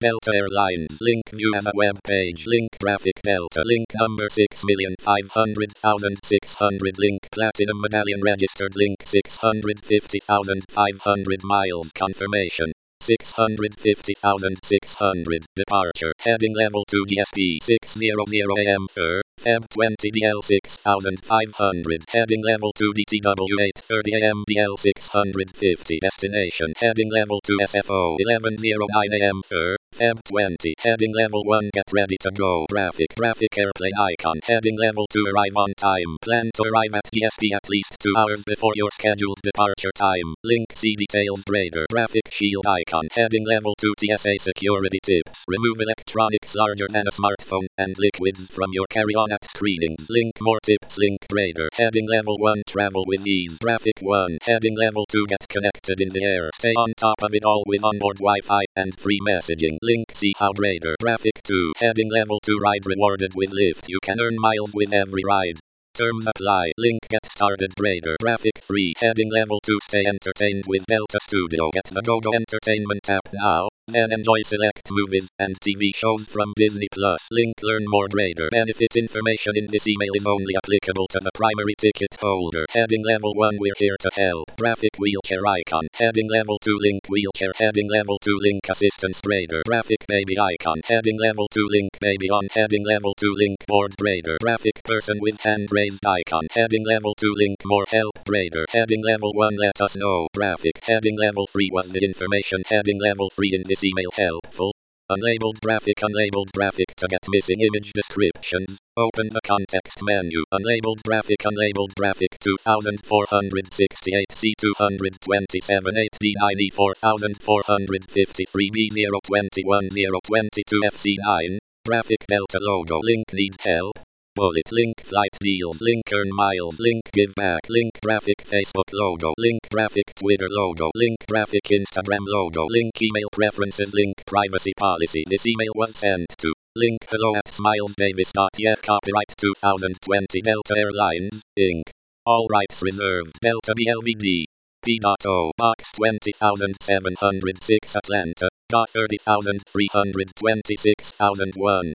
Delta Airlines. Link view as a web page. Link graphic Delta. Link number 6,500,600. Link platinum medallion registered. Link 650,500 miles. Confirmation. 650,600. Departure. Heading level 2 GSP 600 AM Feb 20 DL 6500. Heading level 2 DTW 8:30 AM DL 650. Destination. Heading level 2 SFO 11:09 AM Feb 20. Heading level 1 get ready to go. Graphic airplane icon. Heading level 2 arrive on time. Plan to arrive at GSP at least 2 hours before your scheduled departure time. Link see details radar. Graphic shield icon. Heading level 2 TSA security tips. Remove electronics larger than a smartphone and liquids from your carry-on at screenings. Link more tips. Link radar. Heading level 1 travel with ease. Graphic 1. Heading level 2 get connected in the air. Stay on top of it all with onboard Wi-Fi and free messaging. Link see how radar. Graphic 2. Heading level 2 ride rewarded with Lyft. You can earn miles with every ride. Terms apply. Link get started radar. Graphic 3. Heading level 2 stay entertained with Delta Studio. Get the GoGo Entertainment app now. Then enjoy select movies and TV shows from Disney Plus. Link learn more radar. Benefit information in this email is only applicable to the primary ticket holder. Heading level 1 we're here to help. Graphic wheelchair icon. Heading level 2 link wheelchair. Heading level 2 link assistance radar. Graphic baby icon. Heading level 2 link baby on. Heading level 2 link board radar. Graphic person with hand raised icon. Heading level 2 link more help radar. Heading level 1 let us know. Graphic. Heading level 3 was the information. Heading level 3 in this email helpful. Unlabeled graphic to get missing image descriptions. Open the context menu. Unlabeled graphic 2468 C227 8D9 4453 B021 022 FC9. Graphic Delta logo. Link need help. Bullet link flight deals. Link earn miles. Link give back. Link graphic Facebook logo. Link graphic Twitter logo. Link graphic Instagram logo. Link email preferences. Link privacy policy. This email was sent to link hello@smilesdavis.yet. Copyright 2020 Delta Airlines, Inc. All rights reserved. Delta BLVD. P.O. Box 20706 Atlanta. 30,326,001.